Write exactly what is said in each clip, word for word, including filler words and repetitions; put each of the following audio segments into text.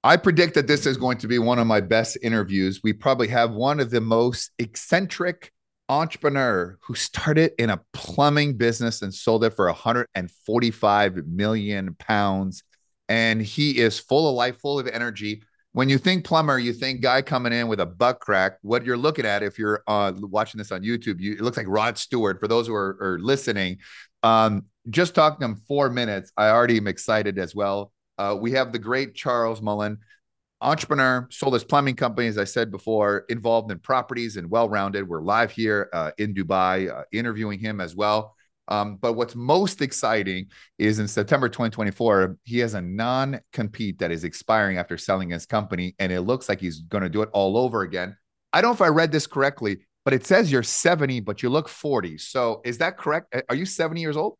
I predict that this is going to be one of my best interviews. We probably have one of the most eccentric entrepreneur who started in a plumbing business and sold it for one hundred forty-five million pounds. And he is full of life, full of energy. When you think plumber, you think guy coming in with a butt crack. What you're looking at, if you're uh, watching this on YouTube, you, it looks like Rod Stewart. For those who are, are listening, um, just talking to him four minutes, I already am excited as well. Uh, we have the great Charles Mullen, entrepreneur, sold his plumbing company, as I said before, involved in properties and well-rounded. We're live here uh, in Dubai, uh, interviewing him as well. Um, but what's most exciting is in September twenty twenty-four, he has a non-compete that is expiring after selling his company, and it looks like he's going to do it all over again. I don't know if I read this correctly, but it says you're seventy, but you look forty. So is that correct? Are you seventy years old?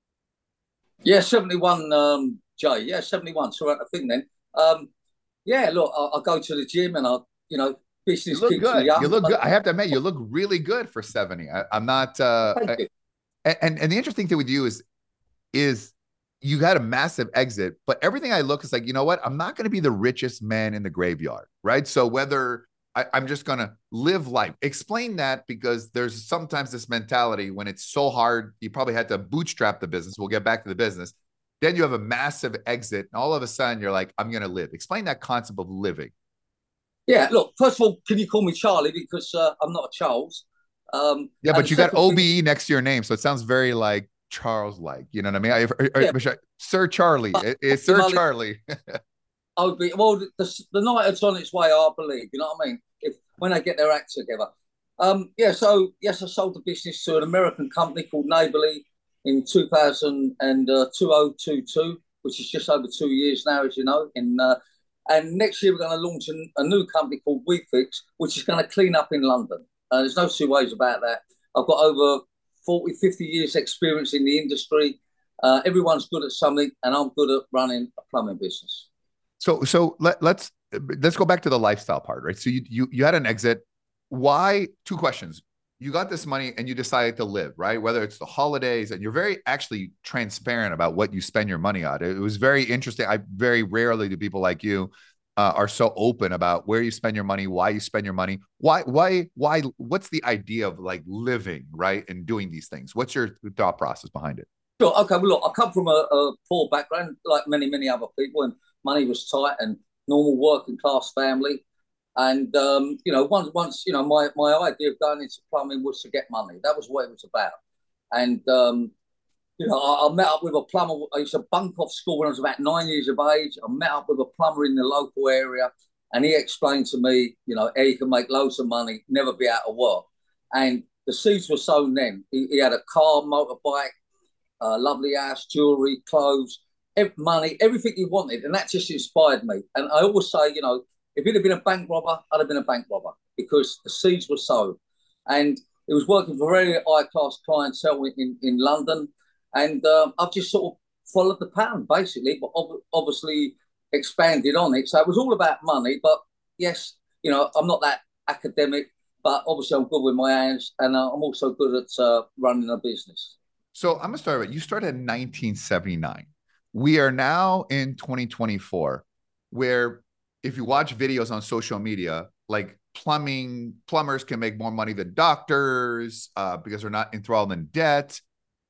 Yeah, seventy-one, um, Jay. Yeah, seventy-one. So I think then. Um, yeah, look, I, I go to the gym and I, you know, You business look keeps me good. You young. look I, good. I have to admit, you look really good for seventy. I, I'm not. Uh, thank I, you. and and the interesting thing with you is is you got a massive exit, but everything I look is like, you know what? I'm not going to be the richest man in the graveyard, right? So whether I, I'm just going to live life, explain that because there's sometimes this mentality when it's so hard, you probably had to bootstrap the business. We'll get back to the business. Then you have a massive exit, and all of a sudden you're like, I'm going to live. Explain that concept of living. Yeah, look, first of all, can you call me Charlie because uh, I'm not a Charles. Um, Yeah, and but the you got second thing, O B E next to your name, so it sounds very like Charles like. You know what I mean? I, I, yeah, I, Sir Charlie. but It, it's Sir Mully, Charlie. I would be, well, the, the, the night it's on its way, I believe, you know what I mean? If when they get their act together. Um, yeah, so yes, I sold the business to an American company called Neighborly in two thousand and uh, two thousand twenty-two, which is just over two years now, as you know. In uh, and next year we're going to launch an, a new company called WeFix, which is going to clean up in London. Uh, there's no two ways about that. I've got over forty, fifty years experience in the industry. Uh, everyone's good at something, and I'm good at running a plumbing business. So so let let's let's go back to the lifestyle part, right? So you you you had an exit. Why? Two questions. You got this money and you decided to live, right? Whether it's the holidays, and you're very actually transparent about what you spend your money on. It was very interesting. I very rarely do people like you uh, are so open about where you spend your money, why you spend your money, why why why. What's the idea of like living, right, and doing these things? What's your thought process behind it? Sure. Okay. Well, look, I come from a, a poor background, like many, many other people, and money was tight and normal working class family. And um, you know, once, once you know, my my idea of going into plumbing was to get money. That was what it was about. And um, you know, I, I met up with a plumber. I used to bunk off school when I was about nine years of age. I met up with a plumber in the local area, and he explained to me, you know, how you can make loads of money, never be out of work. And the seeds were sown then. He, he had a car, motorbike, uh, lovely house, jewelry, clothes, ev- money, everything he wanted. And that just inspired me. And I always say, you know, if he'd have been a bank robber, I'd have been a bank robber because the seeds were sown. And it was working for very high class clientele in, in London. And um, I've just sort of followed the pattern basically, but ob- obviously expanded on it. So it was all about money. But yes, you know, I'm not that academic, but obviously I'm good with my hands and uh, I'm also good at uh, running a business. So I'm gonna start with you started in nineteen seventy-nine. We are now in twenty twenty-four, where if you watch videos on social media, like plumbing, plumbers can make more money than doctors uh, because they're not enthralled in debt.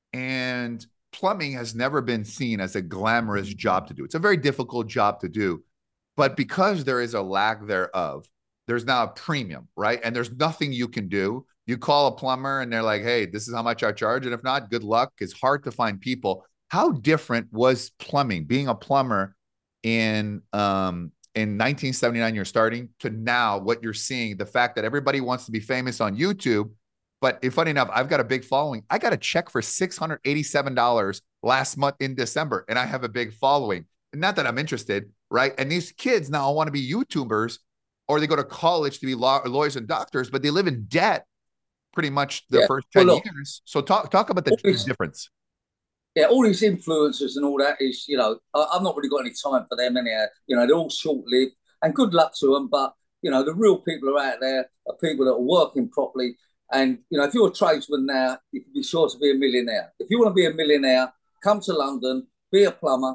And plumbing has never been seen as a glamorous job to do. It's a very difficult job to do. But because there is a lack thereof, there's now a premium, right? And there's nothing you can do. You call a plumber and they're like, hey, this is how much I charge. And if not, good luck. It's hard to find people. How different was plumbing, being a plumber in um in nineteen seventy-nine, you're starting to now what you're seeing, the fact that everybody wants to be famous on YouTube. But if funny enough, I've got a big following. I got a check for six hundred eighty-seven dollars last month in December, and I have a big following. Not that I'm interested, right? And these kids now want to be YouTubers or they go to college to be law- lawyers and doctors, but they live in debt pretty much the Yeah. first Well, ten look, years. So talk talk about the, all the this, difference. yeah, all these influencers and all that is, you know, I, I've not really got any time for them anyhow. You know, they're all short lived and good luck to them. But, you know, the real people are out there are people that are working properly. And, you know, if you're a tradesman now, you can be sure to be a millionaire. If you want to be a millionaire, come to London, be a plumber,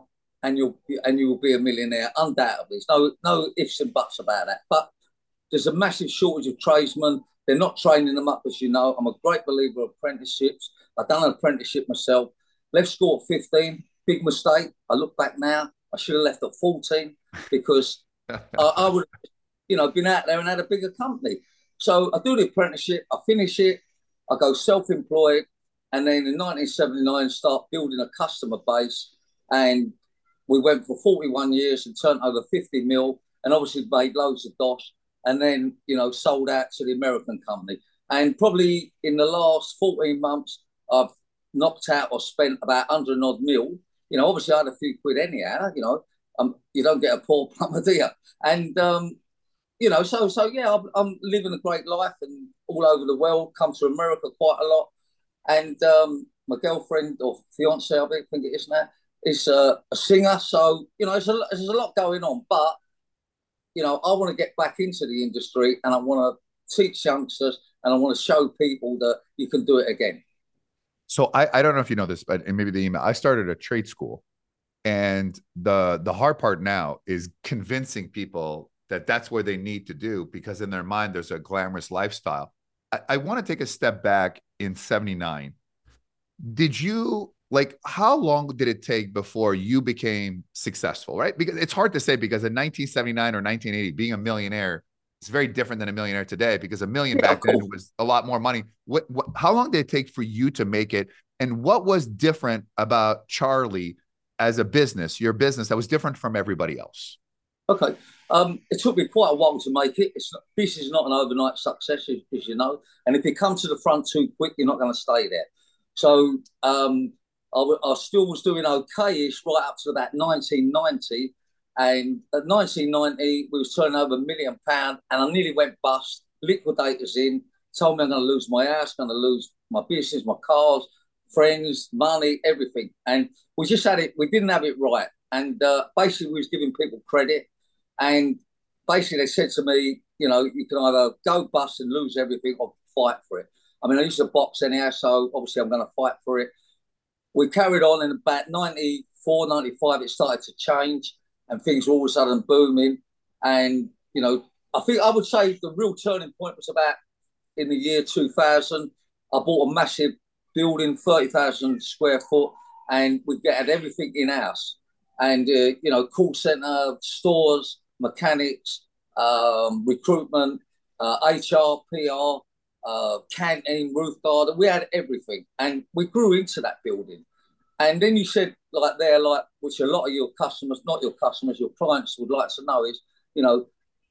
and you'll and you will be a millionaire undoubtedly. There's no no ifs and buts about that. But there's a massive shortage of tradesmen. They're not training them up, as you know. I'm a great believer of apprenticeships. I've done an apprenticeship myself. Left school at fifteen, big mistake. I look back now, I should have left at fourteen because I, I would, you know, been out there and had a bigger company. So I do the apprenticeship, I finish it, I go self-employed, and then in nineteen seventy-nine start building a customer base. And we went for forty-one years and turned over fifty mil, and obviously made loads of dosh, and then, you know, sold out to the American company. And probably in the last fourteen months, I've knocked out or spent about one hundred odd mil. You know, obviously I had a few quid anyhow, you know, um, you don't get a poor plumber, do you? And, um, you know, so, so yeah, I'm, I'm living a great life and all over the world, come to America quite a lot. And um, my girlfriend or fiance, I think it is now, is uh, a singer. So, you know, there's a, there's a lot going on. But, you know, I want to get back into the industry and I want to teach youngsters and I want to show people that you can do it again. So I, I don't know if you know this, but maybe the email, I started a trade school, and the the hard part now is convincing people that that's where they need to do, because in their mind, there's a glamorous lifestyle. I, I want to take a step back in seventy-nine. Did you, like, how long did it take before you became successful, right? Because it's hard to say, because in nineteen seventy-nine or nineteen eighty, being a millionaire is very different than a millionaire today, because a million Yeah, back of then course. was a lot more money. What, what, how long did it take for you to make it? And what was different about Charlie as a business, your business, that was different from everybody else? Okay. Um, it took me quite a while to make it. It's not, this is not an overnight success, as, as you know. And if you come to the front too quick, you're not going to stay there. So um, I, I still was doing okay-ish right up to about nineteen ninety. And at nineteen ninety, we was turning over a million pound, and I nearly went bust. Liquidators in, told me I'm going to lose my house, going to lose my business, my cars, friends, money, everything. And we just had it. We didn't have it right. And uh, basically, we was giving people credit. And basically, they said to me, you know, you can either go bust and lose everything or fight for it. I mean, I used to box anyhow, so obviously I'm going to fight for it. We carried on in about ninety-four, ninety-five, it started to change and things were all of a sudden booming. And, you know, I think I would say the real turning point was about in the year two thousand. I bought a massive building, thirty thousand square foot, and we had everything in house. And, uh, you know, call center, stores, mechanics, um, recruitment, uh, H R, P R, uh, canteen, roof garden. We had everything. And we grew into that building. And then you said, like, there, like, which a lot of your customers, not your customers, your clients would like to know is, you know,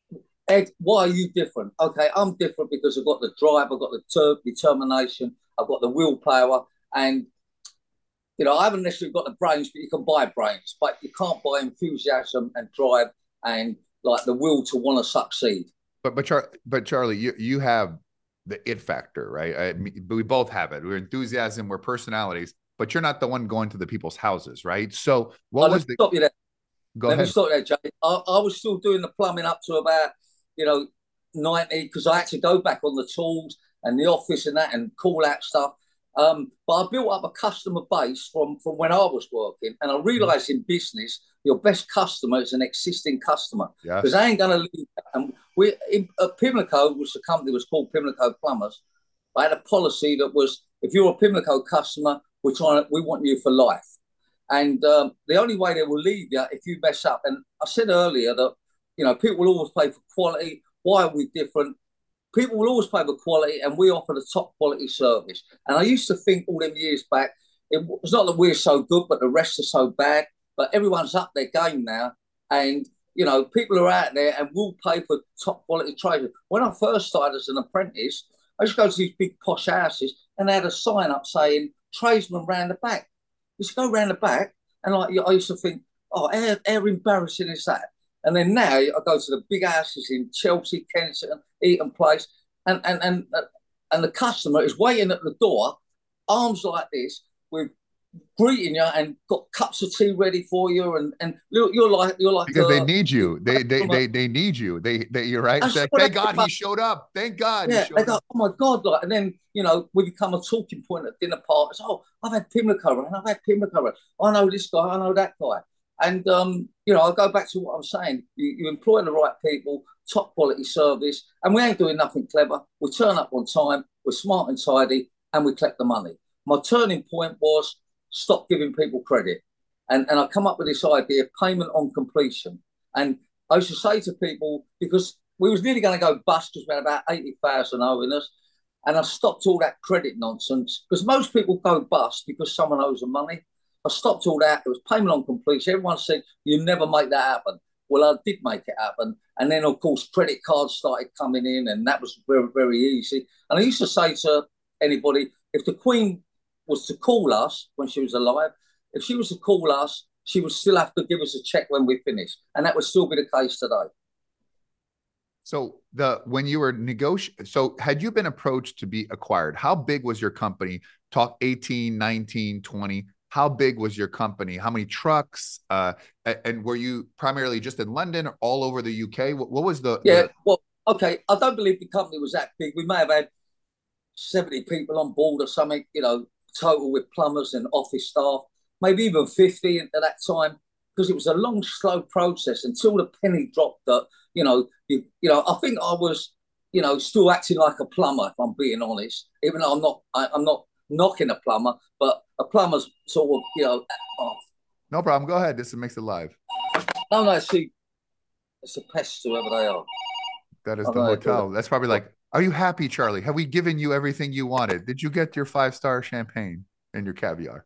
Ed, why are you different? Okay, I'm different because I've got the drive, I've got the ter- determination, I've got the willpower, and you know, I haven't necessarily got the brains, but you can buy brains, but you can't buy enthusiasm and drive and like the will to want to succeed. But but Char- but Charlie, you you have the it factor, right? I, we both have it. We're enthusiasm, we're personalities, but you're not the one going to the people's houses, right? So Oh, what let was me the? stop you there. Go Let me ahead. stop you there, Jay. I, I was still doing the plumbing up to about, you know, ninety because I had to go back on the tools and the office and that and call out stuff. Um, but I built up a customer base from, from when I was working. And I realized in business, your best customer is an existing customer because Yes. they ain't going to leave. And we, in, at Pimlico, which the company was called Pimlico Plumbers, I had a policy that was if you're a Pimlico customer, we're trying to, we want you for life. And um, the only way they will leave you if you mess up. And I said earlier that, you know, people will always pay for quality. Why are we different? People will always pay for quality and we offer the top quality service. And I used to think all them years back, it was not that we're so good, but the rest are so bad. But everyone's up their game now. And, you know, people are out there and will pay for top quality trade. When I first started as an apprentice, I used to go to these big posh houses and they had a sign up saying tradesman round the back. You just go round the back and like I used to think, oh, how, how embarrassing is that? And then now I go to the big houses in Chelsea, Kensington, Eaton Place, and and and uh, and the customer is waiting at the door, arms like this, with greeting you and got cups of tea ready for you, and and you're, you're like you're like Because they a need you. They they they they need you. They they you're right. It's that's like, what thank they God he showed up. Thank God he yeah, they showed go, up. oh my God, like, and then, you know, we become a talking point at dinner parties. Oh, I've had Pimlico and I've had Pimlico. I know this guy, I know that guy. And um, you know, I go back to what I'm saying. You, you employ the right people, top quality service, and we ain't doing nothing clever. We turn up on time, we're smart and tidy, and we collect the money. My turning point was stop giving people credit. And, and I come up with this idea, payment on completion. And I used to say to people, because we was nearly going to go bust because we had about eighty thousand owing us, and I stopped all that credit nonsense because most people go bust because someone owes them money. I stopped all that. It was payment on completion. Everyone said, you never make that happen. Well, I did make it happen. And then, of course, credit cards started coming in, and that was very, very easy. And I used to say to anybody, if the Queen was to call us when she was alive, if she was to call us, she would still have to give us a check when we finished. And that would still be the case today. So the when you were negotiating, so had you been approached to be acquired? How big was your company? Talk eighteen, nineteen, twenty. How big was your company? How many trucks? Uh, and were you primarily just in London or all over the U K? What, what was the, Yeah, the... well, okay. I don't believe the company was that big. We may have had seventy people on board or something, you know, total with plumbers and office staff, maybe even fifty at that time, because it was a long, slow process until the penny dropped that, you know, you, you know, I think I was, you know, still acting like a plumber, if I'm being honest, even though I'm not, I, I'm not knocking a plumber, but a plumber's sort of, you know, oh, No problem. Go ahead. This makes it live. no, no, see, it's a pest, whoever they are. That is I the know they do hotel. That's probably that. like, are you happy, Charlie? Have we given you everything you wanted? Did you get your five-star champagne and your caviar?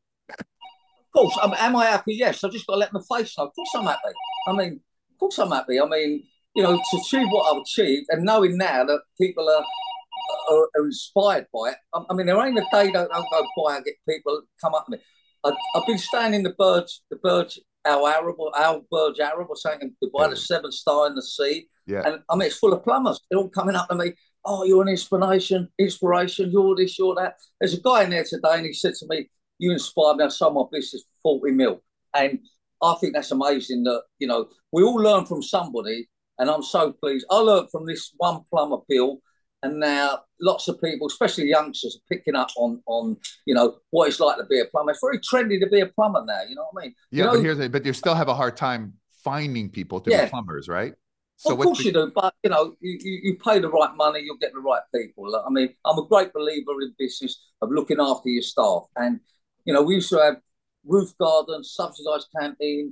Of course, am, am I happy? Yes. I just got to let my face know. Of course, I'm happy. I mean, of course, I'm happy. I mean, you know, to achieve what I've achieved and knowing now that people are are, are inspired by it. I, I mean, there ain't a day that I don't go by and get people come up to me. I, I've been staying in the Burj, the Burj Al Arab or Al Burj Arab or something in Dubai, Yeah. the seventh star in the sea. Yeah. And I mean, it's full of plumbers. They're all coming up to me. Oh, you're an inspiration, inspiration. You're this, you're that. There's a guy in there today, and he said to me, "You inspired me. I sold my business for forty mil." And I think that's amazing. That you know, we all learn from somebody, and I'm so pleased. I learned from this one plumber, Bill, and now lots of people, especially youngsters, are picking up on on you know what it's like to be a plumber. It's very trendy to be a plumber now. You know what I mean? You Yeah, but know, here's a, but you still have a hard time finding people to be yeah. plumbers, right? So Well, of what's course the... you do, but you know, you, you, you pay the right money, you'll get the right people. I mean, I'm a great believer in business of looking after your staff, and you know, we used to have roof garden, subsidised canteen,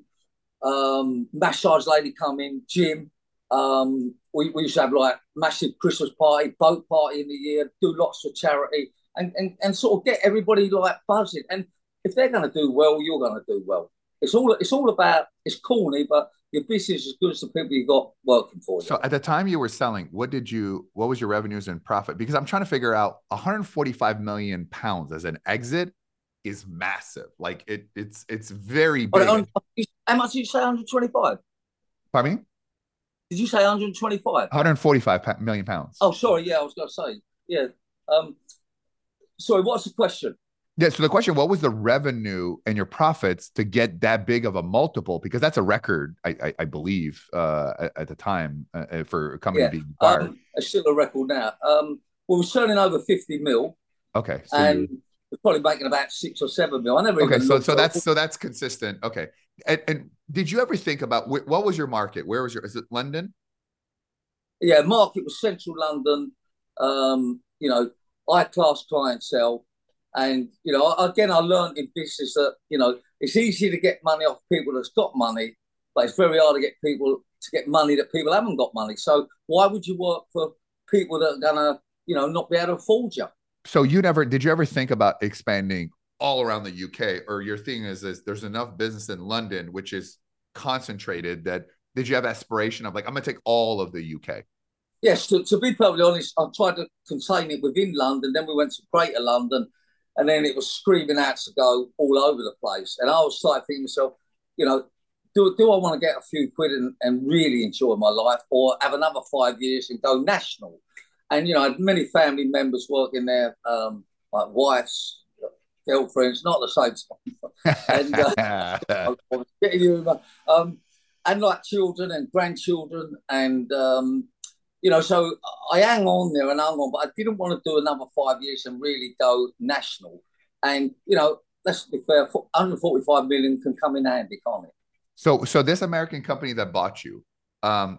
um, massage lady come in, gym. Um, we, we used to have like massive Christmas party, boat party in the year, do lots for charity, and, and, and sort of get everybody like buzzing. And if they're going to do well, you're going to do well. It's all it's all about. It's corny, but your business is as good as the people you got working for you. So at the time you were selling, what did you, what was your revenues and profit? Because I'm trying to figure out one hundred forty-five million pounds as an exit is massive. Like it, it's, it's very big. How much did you say? one hundred twenty-five. Pardon me? Did you say one hundred twenty-five? one hundred forty-five million pounds. Oh, sorry. Yeah, I was going to say. Yeah. Um, sorry. What's the question? Yeah. So the question, what was the revenue and your profits to get that big of a multiple? Because that's a record, I, I, I believe, uh, at, at the time uh, for a company Yeah. being acquired. Um, it's still a record now. Um, well, we're turning over fifty mil. Okay. So and you... we're probably making about six or seven mil. I never okay. even So, looked so at that's, so that's consistent. Okay. And, and did you ever think about wh- what was your market? Where was your, is it London? Yeah, market was central London, um, you know, high class clientele. And, you know, again, I learned in business that, you know, it's easy to get money off people that's got money, but it's very hard to get people to get money that people haven't got money. So why would you work for people that are going to, you know, not be able to afford you? So you never, did you ever think about expanding all around the U K, or your thing is, is there's enough business in London, which is concentrated, that did you have aspiration of like, I'm going to take all of the U K? Yes, to, to be perfectly honest, I tried to contain it within London. Then we went to Greater London, and then it was screaming out to go all over the place. And I was starting thinking to myself, you know, do, do I want to get a few quid and, and really enjoy my life, or have another five years and go national? And, you know, I had many family members working there, um, like wives, girlfriends, not the same time. and uh, getting you, um, and like children and grandchildren. And, um, you know, so I hang on there and hang on, but I didn't want to do another five years and really go national. And, you know, let's be fair, one hundred forty-five million can come in handy, can't it? So, so this American company that bought you, um,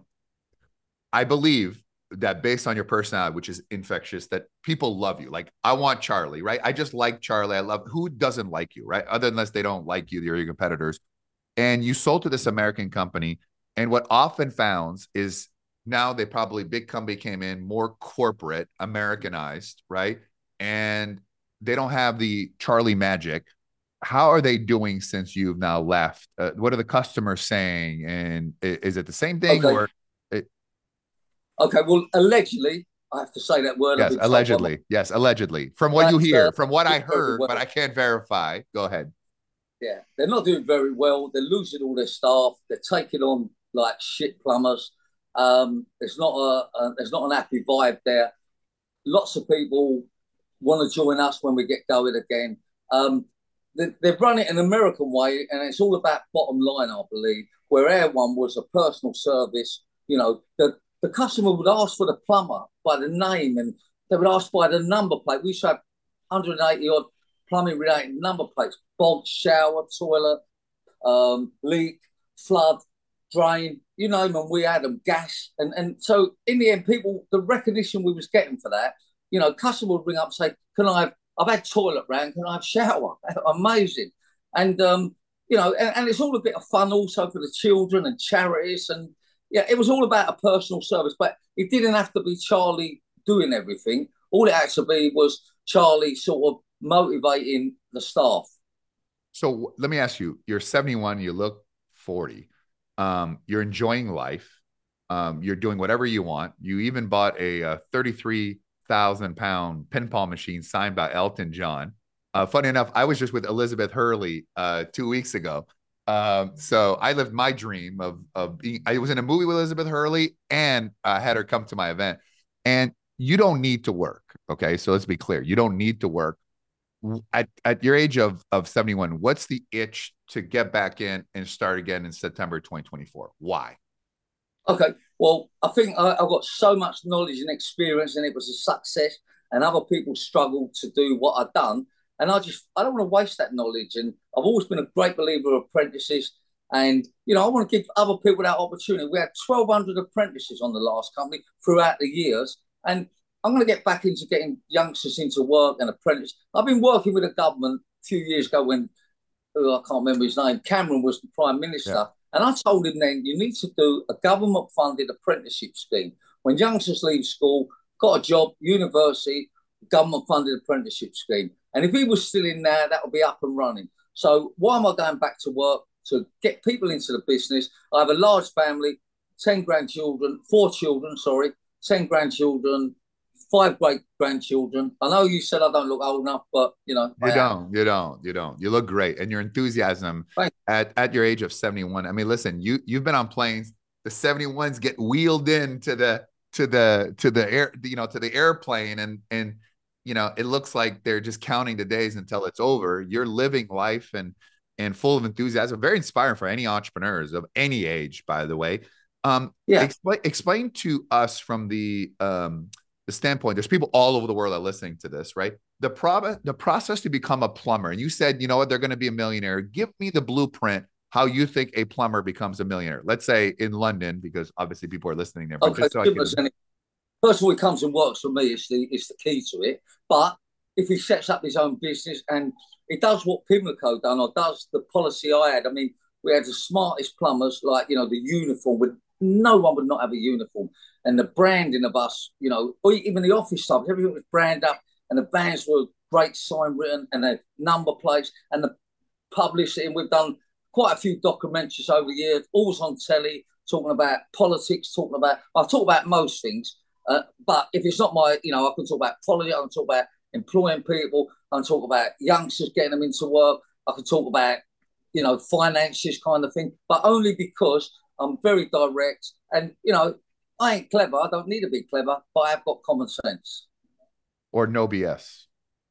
I believe that based on your personality, which is infectious, that people love you. Like I want Charlie, right? I just like Charlie. I love who doesn't like you, right? Other unless they don't like you, they're your competitors. And you sold to this American company. And what often found is now they probably big company came in more corporate, Americanized, right? And they don't have the Charlie magic. How are they doing since you've now left? Uh, what are the customers saying? And is it the same thing Okay, or? It, okay. Well, allegedly, I have to say that word. I've yes, been told by my allegedly. Yes, allegedly. From what you that uh, hear, from what I doing very heard, but well. I can't verify. Go ahead. Yeah, they're not doing very well. They're losing all their staff. They're taking on like shit plumbers. Um, it's not a, a there's not an happy vibe there. Lots of people want to join us when we get going again. Um, they, they've run it an American way, and it's all about bottom line, I believe. Where our one was a personal service. You know, the the customer would ask for the plumber by the name, and they would ask by the number plate. We used to have one hundred eighty odd plumbing related number plates: bog, shower, toilet, um, leak, flood, drain, you know them, and we had them, gas. And, and so in the end, people, the recognition we was getting for that, you know, customer would ring up and say, can I have, I've had toilet round, can I have shower? Amazing. And, um, you know, and, and it's all a bit of fun also for the children and charities. And yeah, it was all about a personal service, but it didn't have to be Charlie doing everything. All it had to be was Charlie sort of motivating the staff. So let me ask you, you're seventy-one, you look forty. Um, you're enjoying life. Um, you're doing whatever you want. You even bought a, a thirty-three thousand pound pinball machine signed by Elton John. Uh, funny enough, I was just with Elizabeth Hurley uh, two weeks ago. Um, so I lived my dream of of being. I was in a movie with Elizabeth Hurley, and I had her come to my event. And you don't need to work. Okay, so let's be clear. You don't need to work at, at your age of, of seventy-one, what's the itch to get back in and start again in September twenty twenty-four? Why? Okay, well, I think I, I've got so much knowledge and experience, and it was a success. And other people struggled to do what I've done, and I just I don't want to waste that knowledge. And I've always been a great believer of apprentices, and you know I want to give other people that opportunity. We had twelve hundred apprentices on the last company throughout the years, and I'm going to get back into getting youngsters into work and apprentice. I've been working with the government a few years ago when oh, I can't remember his name. Cameron was the prime Yeah. minister. And I told him then, you need to do a government funded apprenticeship scheme. When youngsters leave school, got a job, university, government funded apprenticeship scheme. And if he was still in there, that would be up and running. So why am I going back to work? To get people into the business. I have a large family, ten grandchildren, four children, sorry, ten grandchildren, five great grandchildren. I know you said I don't look old enough, but you know, You I am. don't, you don't, you don't. You look great. And your enthusiasm Thank at, at your age of seventy-one. I mean, listen, you you've been on planes. The seventy-ones get wheeled in to the to the to the air, you know, to the airplane, and and you know, it looks like they're just counting the days until it's over. You're living life and and full of enthusiasm. Very inspiring for any entrepreneurs of any age, by the way. Um, Yeah. explain explain to us from the um the standpoint. There's people all over the world that are listening to this, right? The pro- the process to become a plumber. And you said, you know what, they're going to be a millionaire. Give me the blueprint how you think a plumber becomes a millionaire. Let's say in London, because obviously people are listening there, but Okay. just so I can. First of all, he comes and works for me. It's the it's the key to it. But if he sets up his own business and he does what Pimlico done or does the policy I had, I mean, we had the smartest plumbers, like you know, the uniform. With no one would not have a uniform, and the branding of us, you know, or even the office stuff, everything was brand up, and the vans were great sign written, and the number plates, and the publishing. We've done quite a few documentaries over the years, always on telly, talking about politics, talking about, I talk about most things. Uh, but if it's not my, you know, I can talk about politics, I can talk about employing people, I can talk about youngsters getting them into work, I can talk about, you know, finances kind of thing, but only because I'm very direct and, you know, I ain't clever. I don't need to be clever, but I've got common sense. Or no B S.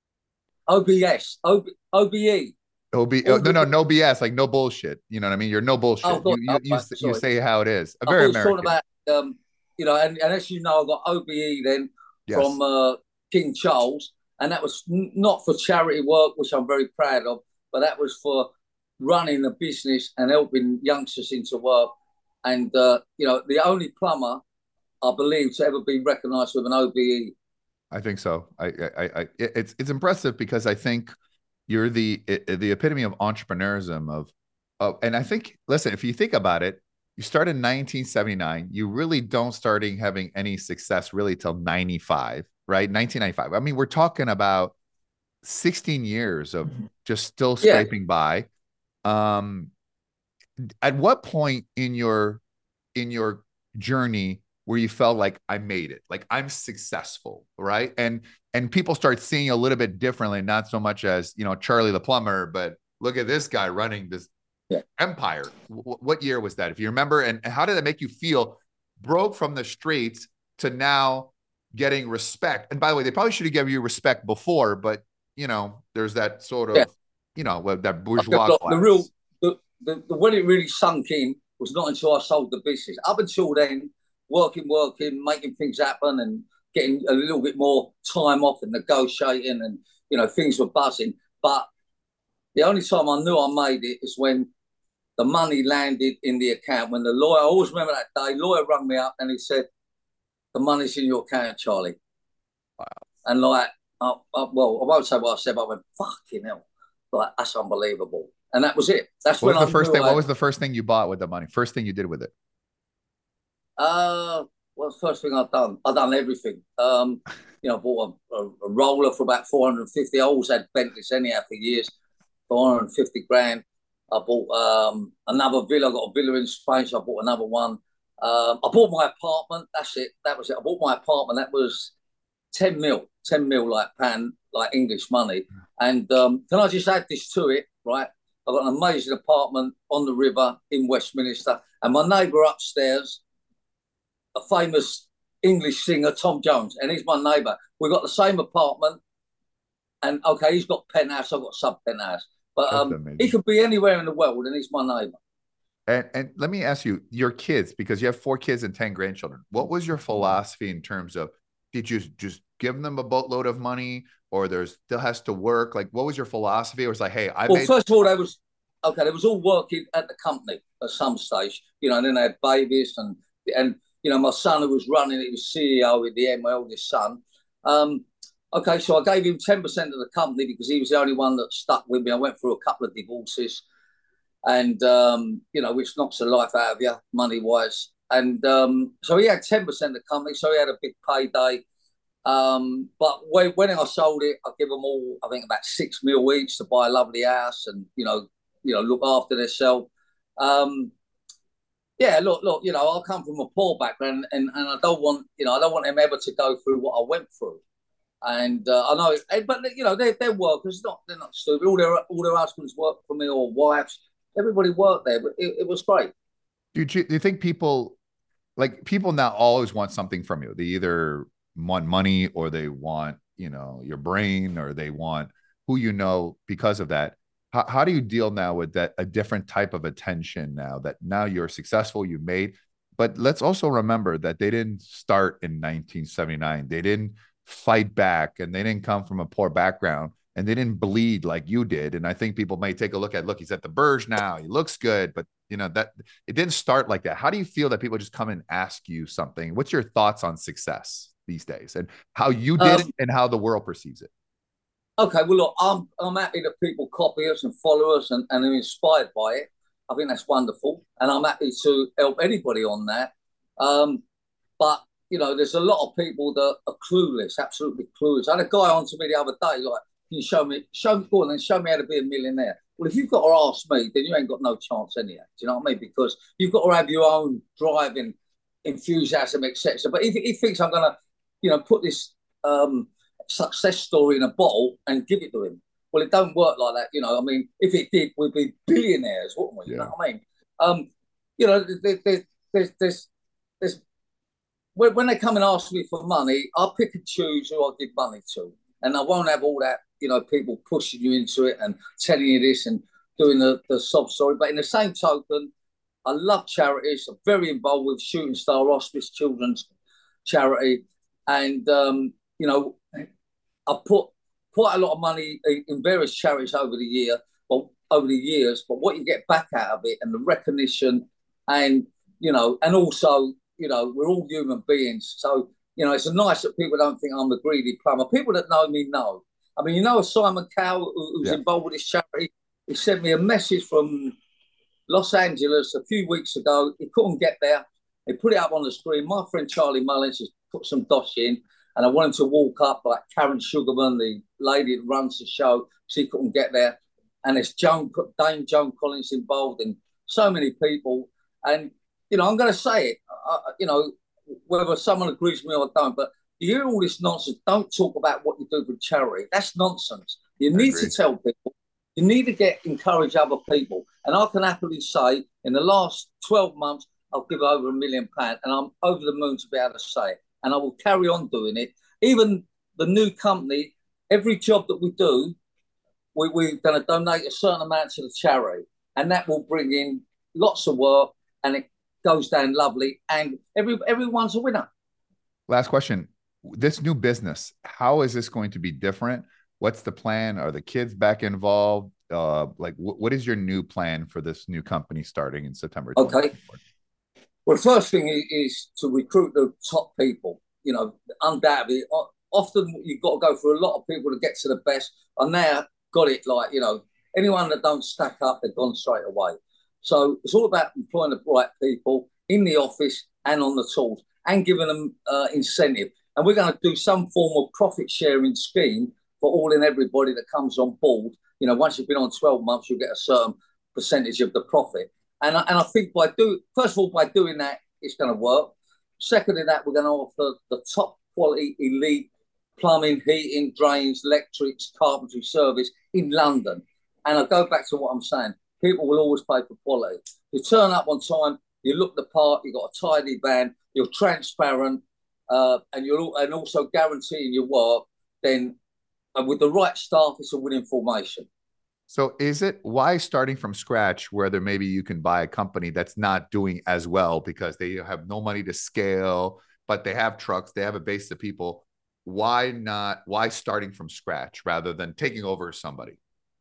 O B S, O B, O B E, O B, all no, the, no, no B S, like no bullshit. You know what I mean? You're no oh, bullshit. God, You you oh, you right, you sorry. say how it is. A I thought very you were talking American. about, um, you know, and, and as you know, I got O B E then Yes. from uh, King Charles, and that was n- not for charity work, which I'm very proud of, but that was for running a business and helping youngsters into work. And, uh, you know, the only plumber, I believe, to ever be recognised with an O B E. I think so. I, I, I, it's it's impressive because I think you're the the epitome of entrepreneurism of, of, and I think, listen, if you think about it, you started in nineteen seventy-nine. You really don't starting having any success really till ninety-five, right? nineteen ninety-five. I mean, we're talking about sixteen years of just still Yeah. scraping by. Um, at what point in your in your journey where you felt like I made it, like I'm successful, right? And and people start seeing you a little bit differently, not so much as, you know, Charlie the plumber, but look at this guy running this Yeah. empire. W- what year was that, if you remember? And how did that make you feel? Broke from the streets to now getting respect. And by the way, they probably should have given you respect before, but you know, there's that sort Yeah. of, you know, that Okay, bourgeois look, the class. real, the, the, the when it really sunk in was not until I sold the business. Up until then, working, working, making things happen, and getting a little bit more time off and negotiating, and you know things were buzzing. But the only time I knew I made it is when the money landed in the account. When the lawyer, I always remember that day, lawyer rang me up and he said, "The money's in your account, Charlie." Wow. And like, I, I, well, I won't say what I said, but I went, "Fucking hell." Like, that's unbelievable. And that was it. That's What when was I the first knew thing? I What had, was the first thing you bought with the money? First thing you did with it? uh, what's the first thing I've done? I've done everything. Um, you know, I bought a, a, a roller for about four hundred fifty. I always had Bentleys anyhow for years, four hundred fifty grand. I bought um, another villa. I got a villa in Spain, so I bought another one. Um, I bought my apartment. That's it. That was it. I bought my apartment. That was ten mil, ten mil like pound, like English money. And um, can I just add this to it, right? I've got an amazing apartment on the river in Westminster. And my neighbour upstairs, a famous English singer, Tom Jones, and he's my neighbour. We've got the same apartment. And okay, he's got penthouse, I've got sub penthouse. But That's um, he amazing. could be anywhere in the world and he's my neighbour. And and let me ask you, your kids, because you have four kids and ten grandchildren. What was your philosophy in terms of, did you just give them a boatload of money, or there's still has to work? Like, what was your philosophy? It was like, hey, I Well, made. first of all, they was okay. They was all working at the company at some stage, you know. And then they had babies, and and you know, my son who was running it was C E O in the end, my oldest son. Um, okay, so I gave him ten percent of the company because he was the only one that stuck with me. I went through a couple of divorces, and um, you know, which knocks the life out of you money wise. And um, so he had ten percent of the company, so he had a big payday. Um, but when, when I sold it, I give them all, I think, about six mil each to buy a lovely house and you know, you know, look after themselves. Um, yeah, look, look, you know, I come from a poor background, and, and I don't want, you know, I don't want them ever to go through what I went through. And uh, I know, but you know, they're, they're workers, not they're not stupid. All their all their husbands work for me or wives. Everybody worked there, but it, it was great. Do you, do you think people, like, people now always want something from you? They either want money, or they want, you know, your brain, or they want who you know because of that. How, how do you deal now with that, a different type of attention, now that now you're successful, you made, but let's also remember that they didn't start in nineteen seventy-nine. They didn't fight back, and they didn't come from a poor background, and they didn't bleed like you did. And I think people may take a look at, look, he's at the Burj now, he looks good, but you know that it didn't start like that. How do you feel that people just come and ask you something? What's your thoughts on success these days, and how you did it Um, and how the world perceives it? okay, well, look, I'm I'm happy that people copy us and follow us and, and are inspired by it. I think that's wonderful, and I'm happy to help anybody on that. Um, but you know, there's a lot of people that are clueless, absolutely clueless. I had a guy on to me the other day, like, "Can you show me, show me, go on, and show me how to be a millionaire." Well, if you've got to ask me, then you ain't got no chance anyhow. Do you know what I mean? Because you've got to have your own driving enthusiasm, et cetera. But if he thinks I'm gonna, you know, put this um, success story in a bottle and give it to him, well, it don't work like that. You know, I mean, if it did, we'd be billionaires, wouldn't we? You Yeah. know what I mean? Um, you know, there, there, there's, there's, there's, when, when they come and ask me for money, I'll pick and choose who I give money to. And I won't have all that, you know, people pushing you into it and telling you this and doing the, the sob story. But in the same token, I love charities. I'm very involved with Shooting Star Hospice Children's Charity. And, um, you know, I put quite a lot of money in various charities over the year. But over the years, but what you get back out of it and the recognition, and you know, and also, you know, we're all human beings. So, you know, it's nice that people don't think I'm the greedy plumber. People that know me know. I mean, you know, Simon Cowell, who's Yeah. involved with this charity, he sent me a message from Los Angeles a few weeks ago. He couldn't get there. He put it up on the screen. My friend Charlie Mullins has put some dosh in, and I wanted to walk up like Karen Sugarman, the lady that runs the show. She couldn't get there, and there's Joan, Dame Joan Collins involved, and so many people. And you know, I'm going to say it. Uh, you know, whether someone agrees with me or don't, but you hear all this nonsense. Don't talk about what you do for charity. That's nonsense. You I need to agree. tell people. You need to get encourage other people. And I can happily say, in the last twelve months, I'll give over a million pounds, and I'm over the moon to be able to say it. And I will carry on doing it. Even the new company, every job that we do, we, we're going to donate a certain amount to the charity, and that will bring in lots of work, and it goes down lovely, and every everyone's a winner. Last question. This new business, how is this going to be different? What's the plan? Are the kids back involved? Uh, like, wh- what is your new plan for this new company starting in September Okay. twenty twenty-four? Well, the first thing is to recruit the top people. You know, undoubtedly, often you've got to go through a lot of people to get to the best. I now got it like, you know, anyone that don't stack up, they're gone straight away. So it's all about employing the right people in the office and on the tools, and giving them uh, incentive. And we're going to do some form of profit sharing scheme for all and everybody that comes on board. You know, once you've been on twelve months, you'll get a certain percentage of the profit. And I, and I think by do first of all, by doing that, it's going to work. Second in that, we're going to offer the top quality elite plumbing, heating, drains, electrics, carpentry service in London. And I go back to what I'm saying. People will always pay for quality. You turn up on time, you look the part, you've got a tidy van, you're transparent, uh, and you're and also guaranteeing your work, then and with the right staff, it's a winning formation. So is it why starting from scratch, whether maybe you can buy a company that's not doing as well because they have no money to scale, but they have trucks, they have a base of people. Why not? Why starting from scratch rather than taking over somebody?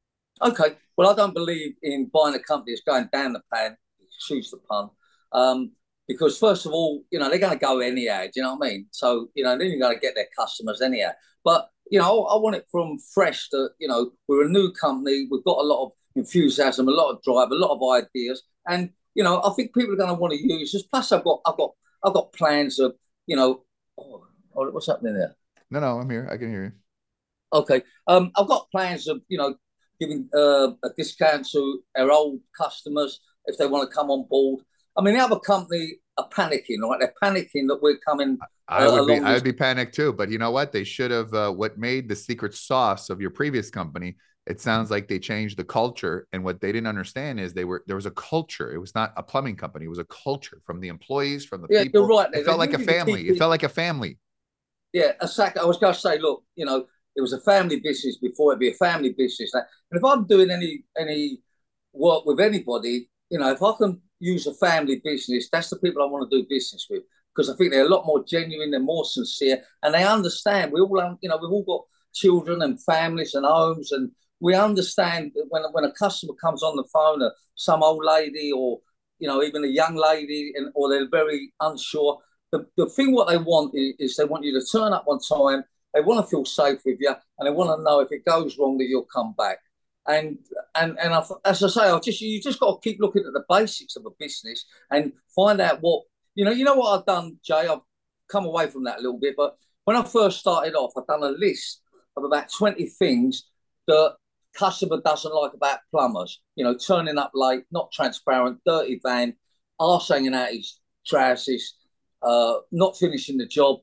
Okay, well, I don't believe in buying a company that's going down the pan, excuse the pun, um, because first of all, you know, they're going to go anyhow. Do you know what I mean? So, you know, then you're going to get their customers anyhow. But, you know, I, I want it from fresh that, you know, we're a new company. We've got a lot of enthusiasm, a lot of drive, a lot of ideas. And, you know, I think people are going to want to use this. Plus, I've got, I've got, I've got plans of, you know, oh, oh, what's happening there? No, no, I'm here. I can hear you. Okay. Um, I've got plans of, you know, giving uh, a discount to our old customers if they want to come on board. I mean, the other company are panicking, right? They're panicking that we're coming I uh, would be, along I this. would be panicked too. But you know what? They should have. Uh, what made the secret sauce of your previous company? It sounds like they changed the culture, and what they didn't understand is they were there was a culture. It was not a plumbing company. It was a culture from the employees, from the Yeah, you're people. right It there. They felt like a needed to keep family. It it. felt like a family. Yeah, exactly. I was going to say, look, you know, it was a family business before it be a family business. And if I'm doing any any work with anybody, you know, if I can use a family business, that's the people I want to do business with, because I think they're a lot more genuine, they're more sincere, and they understand. We all, you know, we've all got children and families and homes, and we understand that when when a customer comes on the phone, or some old lady, or you know, even a young lady, and or they're very unsure. The, the thing what they want is, is they want you to turn up on time. They want to feel safe with you, and they want to know if it goes wrong that you'll come back. And and and I, as I say, I just you just got to keep looking at the basics of a business and find out what you know. You know what I've done, Jay. I've come away from that a little bit, but when I first started off, I've done a list of about twenty things that customer doesn't like about plumbers. You know, turning up late, not transparent, dirty van, arse hanging out his trousers, uh, not finishing the job,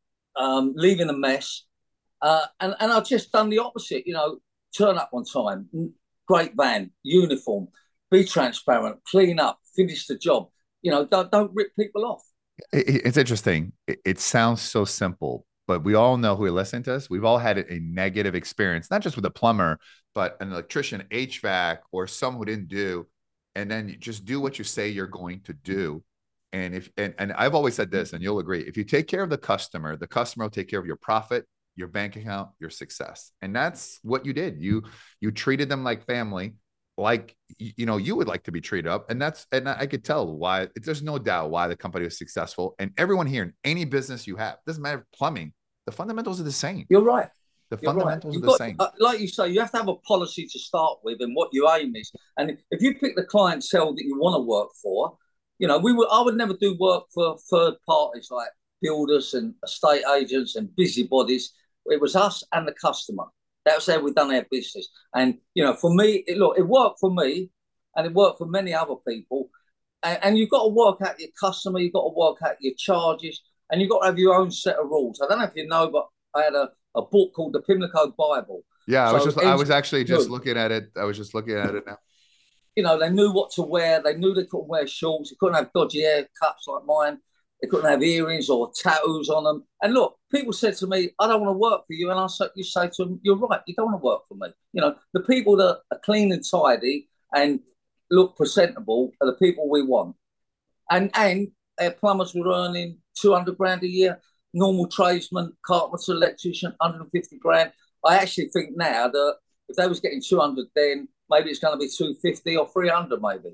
um, leaving a mess. Uh, and, and I've just done the opposite, you know, turn up on time, great van, uniform, be transparent, clean up, finish the job. You know, don't, don't rip people off. It, it's interesting. It, it sounds so simple, but we all know who are listening to us. We've all had a negative experience, not just with a plumber, but an electrician, H V A C, or someone who didn't do. And then you just do what you say you're going to do. And if and, and I've always said this, and you'll agree, if you take care of the customer, the customer will take care of your profit, your bank account, your success. And that's what you did. You you treated them like family. like you know you would like to be treated up, and that's and I could tell why. There's no doubt why the company was successful, and everyone here in any business you have, doesn't matter plumbing, the fundamentals are the same. You're right. The You're right. fundamentals are You've the got, same. uh, like you say, you have to have a policy to start with and what your aim is. And if you pick the clientele that you want to work for, you know, we would, I would never do work for third parties like builders and estate agents and busybodies. It was us and the customer. That's how we done our business. And, you know, for me, it, look, it worked for me and it worked for many other people. And, and you've got to work out your customer, you've got to work out your charges, and you've got to have your own set of rules. I don't know if you know, but I had a, a book called the Pimlico Bible. Yeah, I was So just I was actually just looking at it. I was just looking at it now. You know, they knew what to wear. They knew they couldn't wear shorts. They couldn't have dodgy haircuts like mine. They couldn't have earrings or tattoos on them. And look, people said to me, "I don't want to work for you." And I say, you say to them, "You're right. You don't want to work for me." You know, the people that are clean and tidy and look presentable are the people we want. And and our plumbers were earning two hundred grand a year. Normal tradesman, carpenter, electrician, one hundred fifty grand. I actually think now that if they was getting two hundred, then maybe it's going to be two fifty or three hundred, maybe.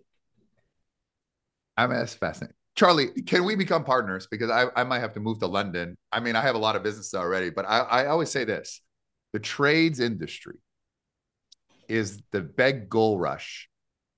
I mean, that's fascinating. Charlie, can we become partners? Because I, I might have to move to London. I mean, I have a lot of business already, but I, I always say this: the trades industry is the big gold rush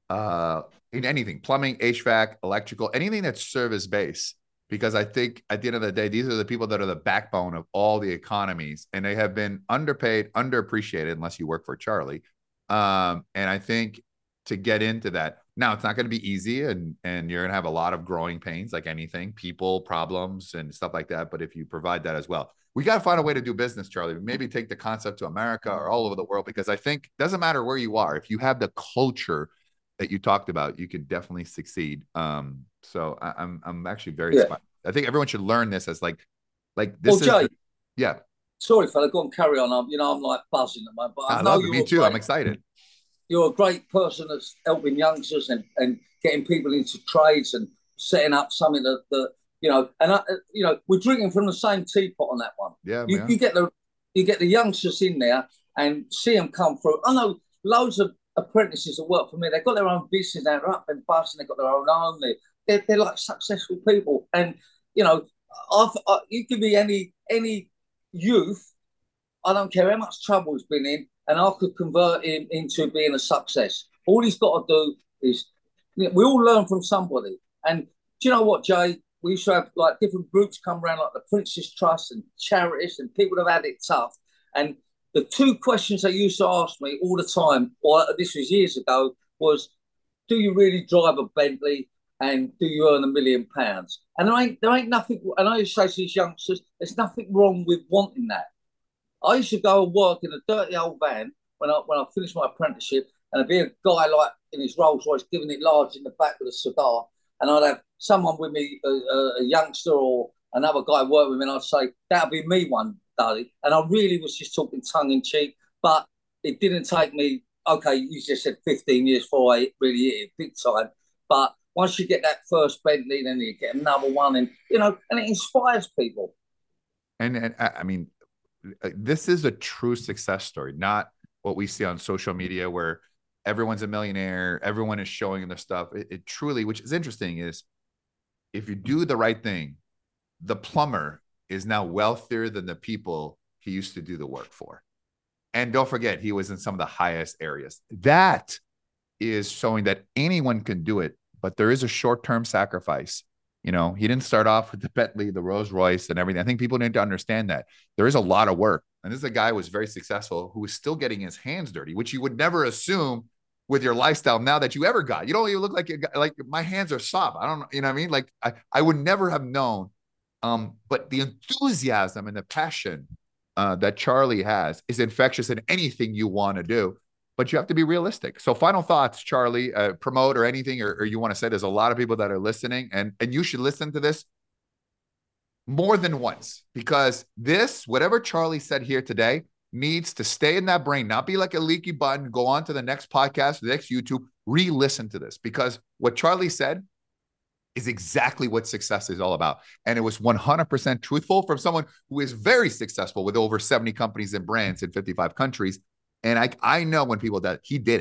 uh, in anything, plumbing, H V A C, electrical, anything that's service based. Because I think at the end of the day, these are the people that are the backbone of all the economies, and they have been underpaid, underappreciated, unless you work for Charlie. Um, and I think to get into that, now it's not going to be easy, and and you're going to have a lot of growing pains, like anything, people, problems, and stuff like that. But if you provide that as well, we got to find a way to do business, Charlie. Maybe take the concept to America or all over the world, because I think it doesn't matter where you are, if you have the culture that you talked about, you could definitely succeed. Um, so I, I'm I'm actually very Yeah. inspired. I think everyone should learn this as like like Well, this is Jay, the, yeah. sorry, fella, go and carry on. I'm, you know, I'm like buzzing at the moment, but I I know love it. Me you're a too. I'm great, excited. you're a great person that's helping youngsters and, and getting people into trades and setting up something that, that you know, and I, you know, we're drinking from the same teapot on that one. Yeah, You, man. you get the you get the youngsters in there and see them come through. I know loads of apprentices that work for me. They've got their own business. They're up and busting. They've got their own home. They, they're, they're like successful people. And you know, I've, I, you give me any any youth, I don't care how much trouble he's been in, and I could convert him into being a success. All he's got to do is, you know, we all learn from somebody. And do you know what, Jay? We used to have like different groups come around, like the Prince's Trust and charities, and people have had it tough. And the two questions they used to ask me all the time, or this was years ago, was, "Do you really drive a Bentley? And do you earn a million pounds?" And there ain't there ain't nothing. And I used to say to these youngsters, "There's nothing wrong with wanting that." I used to go and work in a dirty old van when I when I finished my apprenticeship, and there'd be a guy like in his Rolls Royce giving it large in the back with a cigar, and I'd have someone with me, a, a, a youngster or another guy work with me, and I'd say, "That'll be me one day," and I really was just talking tongue in cheek, but it didn't take me. Okay, you just said fifteen years before I really hit it big time, but once you get that first Bentley, then you get another one, and you know, and it inspires people. And and I mean, this is a true success story, not what we see on social media where everyone's a millionaire, everyone is showing their stuff. It, it truly, which is interesting, is if you do the right thing, the plumber is now wealthier than the people he used to do the work for. And don't forget, he was in some of the highest areas. That is showing that anyone can do it, but there is a short-term sacrifice. You know, he didn't start off with the Bentley, the Rolls Royce, and everything. I think people need to understand that there is a lot of work. And this is a guy who was very successful, who is still getting his hands dirty, which you would never assume with your lifestyle now that you ever got. You don't even look like you got, like my hands are soft. I don't know, you know what I mean? Like I, I would never have known. Um, but the enthusiasm and the passion uh, that Charlie has is infectious in anything you want to do, but you have to be realistic. So final thoughts, Charlie, uh, promote or anything, or, or you want to say, there's a lot of people that are listening, and, and you should listen to this more than once, because this, whatever Charlie said here today, needs to stay in that brain, not be like a leaky button, go on to the next podcast, the next YouTube, re-listen to this, because what Charlie said is exactly what success is all about. And it was one hundred percent truthful from someone who is very successful with over seventy companies and brands in fifty-five countries. And I, I know when people that he did it.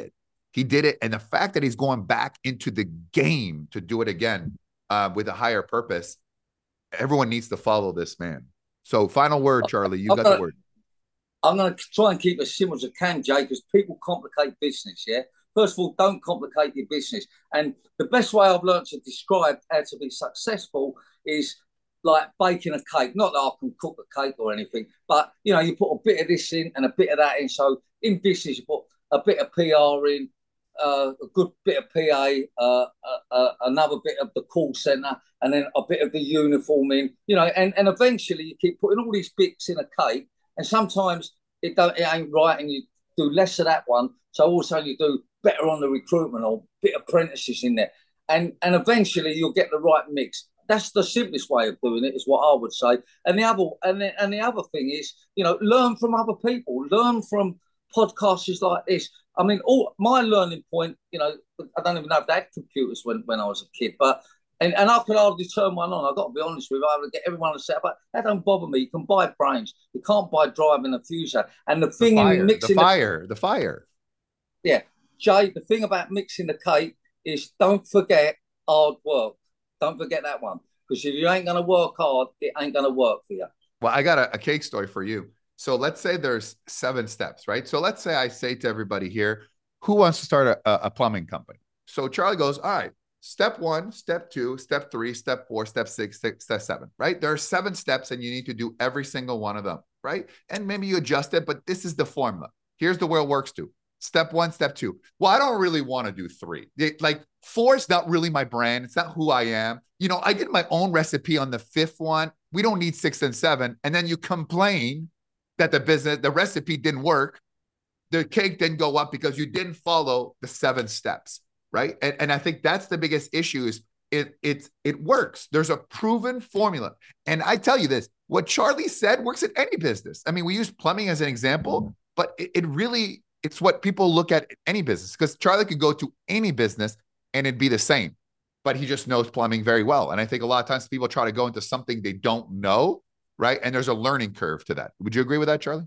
He did it. And the fact that he's going back into the game to do it again uh, with a higher purpose, everyone needs to follow this man. So final word, Charlie, you got gonna, the word. I'm going to try and keep it as simple as I can, Jay, because people complicate business, yeah? First of all, don't complicate your business. And the best way I've learned to describe how to be successful is like baking a cake. Not that I can cook a cake or anything, but, you know, you put a bit of this in and a bit of that in. So in business, you put a bit of P R in, uh, a good bit of P A, uh, uh, uh, another bit of the call center, and then a bit of the uniform in, you know, and, and eventually you keep putting all these bits in a cake, and sometimes it don't, it ain't right, and you do less of that one. So also you do better on the recruitment or bit apprentices in there, and and eventually you'll get the right mix. That's the simplest way of doing it, is what I would say. And the other and the, and the other thing is, you know, learn from other people, learn from podcasters like this. I mean, all my learning point, you know, I don't even know if they had computers when, when I was a kid, but and, and I could hardly turn one on. I've got to be honest with you. I would get everyone to say, but that don't bother me. You can buy brains. You can't buy driving a fuser. And the The thing in fire, mixing the fire, the, the fire. Yeah, Jay, the thing about mixing the cake is don't forget hard work. Don't forget that one. Because if you ain't going to work hard, it ain't going to work for you. Well, I got a, a cake story for you. So let's say there's seven steps, right? So let's say I say to everybody here, who wants to start a, a plumbing company? So Charlie goes, all right, step one, step two, step three, step four, step six, six, step seven, right? There are seven steps and you need to do every single one of them, right? And maybe you adjust it, but this is the formula. Here's the way it works too. Step one, step two. Well, I don't really want to do three. It, like four is not really my brand. It's not who I am. You know, I did my own recipe on the fifth one. We don't need six and seven. And then you complain that the business, the recipe didn't work. The cake didn't go up because you didn't follow the seven steps, right? And, and I think that's the biggest issue is it, it, it works. There's a proven formula. And I tell you this, what Charlie said works in any business. I mean, we use plumbing as an example, but it, it really, it's what people look at any business, because Charlie could go to any business and it'd be the same, but he just knows plumbing very well. And I think a lot of times people try to go into something they don't know, right? And there's a learning curve to that. Would you agree with that, Charlie?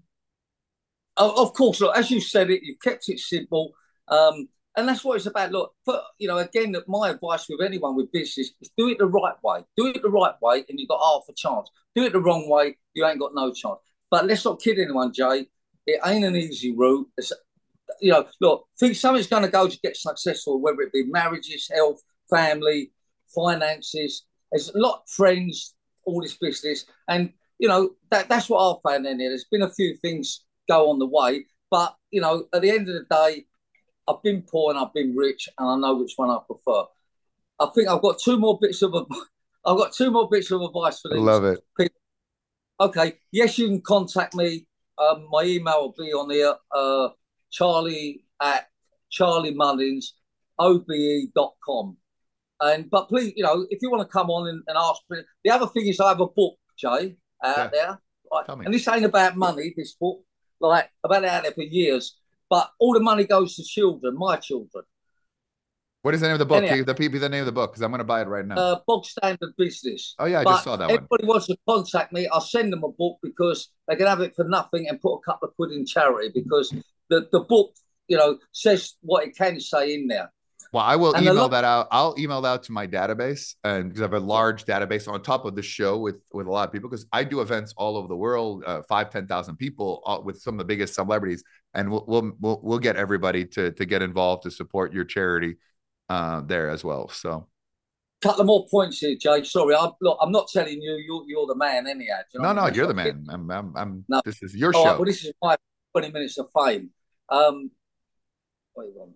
Oh, of course, look, as you said it, you kept it simple. Um, and that's what it's about. Look, for, you know, again, my advice with anyone with business is do it the right way. Do it the right way and you've got half a chance. Do it the wrong way, you ain't got no chance. But let's not kid anyone, Jay. It ain't an easy route. It's, you know, look, think something's going to go to get successful, whether it be marriages, health, family, finances. There's a lot of friends, all this business. And, you know, that, that's what I've found in here. There's been a few things go on the way, but, you know, at the end of the day, I've been poor and I've been rich, and I know which one I prefer. I think I've got two more bits of I've got two more bits of advice for I these love it. people. Okay, yes, you can contact me. Um, my email will be on here. Uh, Charlie at Charlie Mullins O B E dot com. And but please, you know, if you want to come on and, and ask me, the other thing is I have a book, Jay, out yeah. there. Right? And this ain't about money, this book. Like I've had it out there for years. But all the money goes to children, my children. What is the name of the book? Anyhow, the people, the name of the book, because I'm going to buy it right now. Uh, Bog Standard Business. Oh yeah, I but just saw that everybody one. Everybody wants to contact me, I'll send them a book because they can have it for nothing and put a couple of quid in charity, because the, the book, you know, says what it can say in there. Well, I will and email that out. I'll email that out to my database, and because I have a large database on top of the show with with a lot of people, because I do events all over the world, uh, five, ten thousand people uh, with some of the biggest celebrities, and we'll we'll we'll, we'll get everybody to to get involved to support your charity uh, there as well. So, couple of more points here, Jay. Sorry, I'm look, I'm not telling you you're you're the man anyhow. You know no, no, I mean? you're the man. I'm I'm, I'm no. This is your all show. Right, well, this is my twenty minutes of fame. Um, wait on.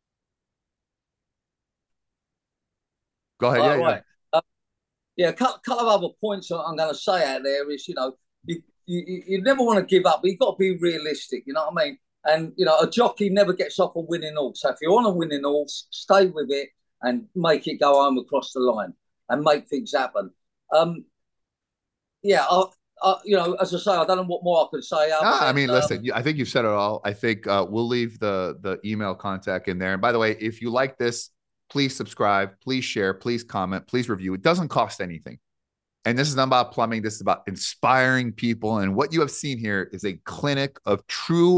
Go ahead. Right, yeah, right. Yeah. Uh, yeah, a couple, couple of other points I'm going to say out there is, you know, you, you, you never want to give up, but you've got to be realistic, you know what I mean? And, you know, a jockey never gets off a winning horse. So if you're on a winning horse, stay with it and make it go home across the line and make things happen. Um, yeah, I, I, you know, as I say, I don't know what more I could say. No, I mean, um, listen, I think you've said it all. I think uh, we'll leave the the email contact in there. And by the way, if you like this, please subscribe, please share, please comment, please review. It doesn't cost anything. And this is not about plumbing. This is about inspiring people. And what you have seen here is a clinic of true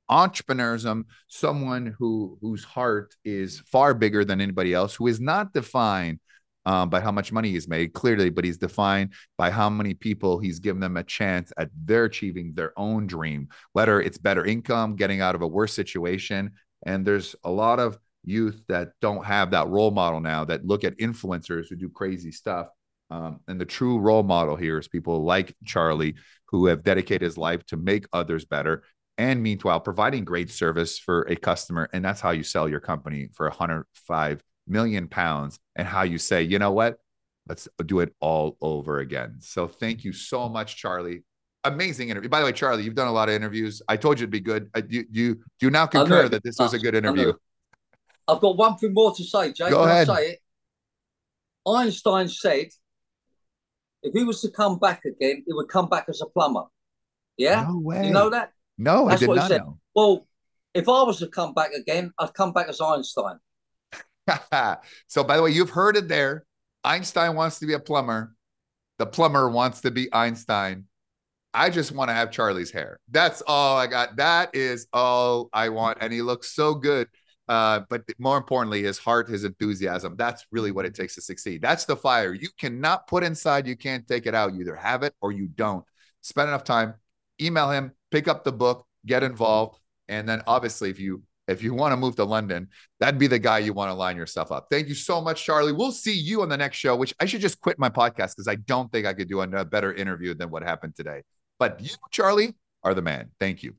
entrepreneurism, someone who whose heart is far bigger than anybody else, who is not defined um, by how much money he's made, clearly, but he's defined by how many people he's given them a chance at their achieving their own dream, whether it's better income, getting out of a worse situation. And there's a lot of youth that don't have that role model now, that look at influencers who do crazy stuff. Um, and the true role model here is people like Charlie, who have dedicated his life to make others better, and meanwhile providing great service for a customer. And that's how you sell your company for one hundred five million pounds, and how you say, you know what, let's do it all over again. So thank you so much, Charlie. Amazing interview. By the way, Charlie, you've done a lot of interviews. I told you it'd be good. Uh, do, do, do you now concur that this was a good interview? I've got one thing more to say, Jake. Go Can ahead. I say it? Einstein said if he was to come back again, he would come back as a plumber. Yeah? No way. You know that? No, That's I did what not he said. know. Well, if I was to come back again, I'd come back as Einstein. So, by the way, you've heard it there. Einstein wants to be a plumber. The plumber wants to be Einstein. I just want to have Charlie's hair. That's all I got. That is all I want. And he looks so good. Uh, but more importantly, his heart, his enthusiasm. That's really what it takes to succeed. That's the fire you cannot put inside. You can't take it out. You either have it or you don't. Spend enough time, email him, pick up the book, get involved. And then obviously, if you if you want to move to London, that'd be the guy you want to line yourself up. Thank you so much, Charlie. We'll see you on the next show, which I should just quit my podcast because I don't think I could do a better interview than what happened today. But you, Charlie, are the man. Thank you.